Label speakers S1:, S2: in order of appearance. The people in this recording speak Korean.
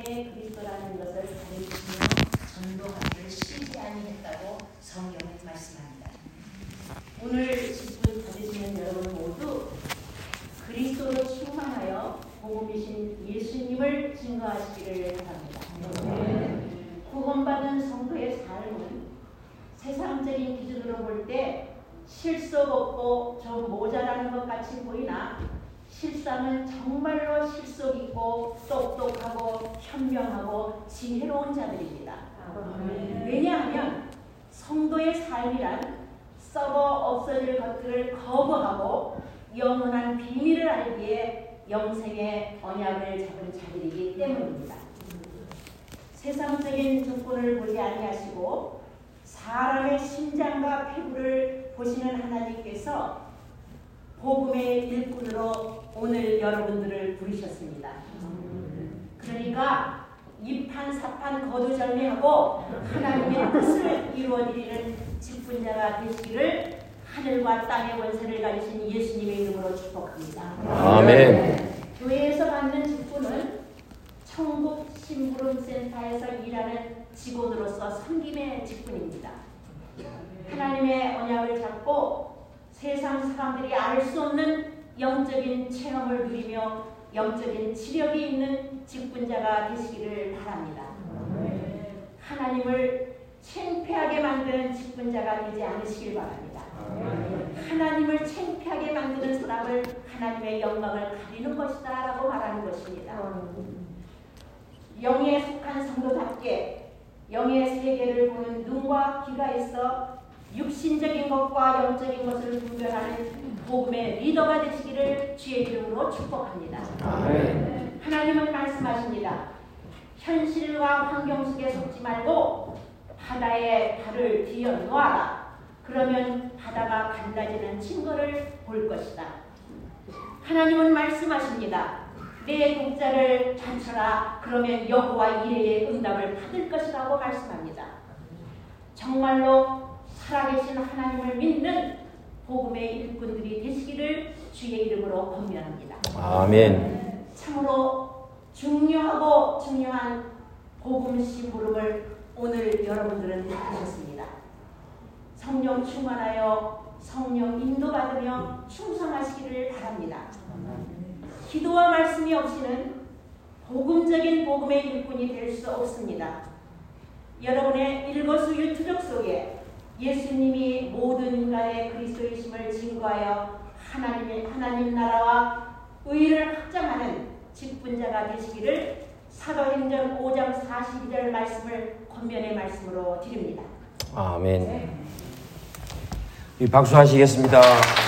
S1: 하나님의 그리스도라는 것을 가르치며 전도하기를 쉬지 아니했다고 성경은 말씀합니다. 오늘 직분 받으시는 여러분 모두 그리스도로 충만하여 복음이신 예수님을 증거하시기를 바랍니다. 구원받은 성도의 삶은 세상적인 기준으로 볼 때 실속 없고 좀 모자라는 것 같이 보이나 실상은 정말로 실속 있고 똑똑하고 현명하고 지혜로운 자들입니다. 왜냐하면 성도의 삶이란 썩어 없어질 것들을 거부하고 영원한 비밀을 알기에 영생의 언약을 잡은 자들이기 때문입니다. 세상적인 조건을 보지 아니하시고 사람의 심장과 피부를 보시는 하나님께서 복음의 일꾼으로 오늘 여러분들을 부르셨습니다. 그러니까 이판사판 거두절미하고 하나님의 뜻을 이루어드리는 직분자가 되시기를 하늘과 땅의 원세를 가지신 예수님의 이름으로 축복합니다.
S2: 아멘.
S1: 교회에서 받는 직분은 천국 심부름센터에서 일하는 직원으로서 섬김의 직분입니다. 하나님의 언약을 잡고 세상 사람들이 알 수 없는 영적인 체험을 누리며 영적인 지력이 있는 직분자가 되시기를 바랍니다. 하나님을 창피하게 만드는 직분자가 되지 않으시길 바랍니다. 하나님을 창피하게 만드는 사람을 하나님의 영광을 가리는 것이다 라고 말하는 것입니다. 영에 속한 성도답게 영의 세계를 보는 눈과 귀가 있어 육신적인 것과 영적인 것을 분별하는 복음의 리더가 되시기를 주의 이름으로 축복합니다.
S2: 아멘.
S1: 하나님은 말씀하십니다. 현실과 환경 속에 속지 말고 바다에 발을 뒤어 놓아라. 그러면 바다가 갈라지는 증거를 볼 것이다. 하나님은 말씀하십니다. 내 독자를 단쳐라. 그러면 여호와 이레의 응답을 받을 것이라고 말씀합니다. 정말로 살아계신 하나님을 믿는 복음의 일꾼들이 되시기를 주의 이름으로 권면합니다.
S2: 아멘.
S1: 참으로 중요하고 중요한 복음 심부름을 오늘 여러분들은 하셨습니다. 성령 충만하여 성령 인도받으며 충성하시기를 바랍니다. 기도와 말씀이 없이는 복음적인 복음의 일꾼이 될 수 없습니다. 여러분의 일거수일투족 속에 예수님이 모든 인간의 그리스도이심을 증거하여 하나님 나라와 의를 확장하는 직분자가 되시기를 사도행전 5장 42절 말씀을 권면의 말씀으로 드립니다.
S2: 아멘. 박수하시겠습니다.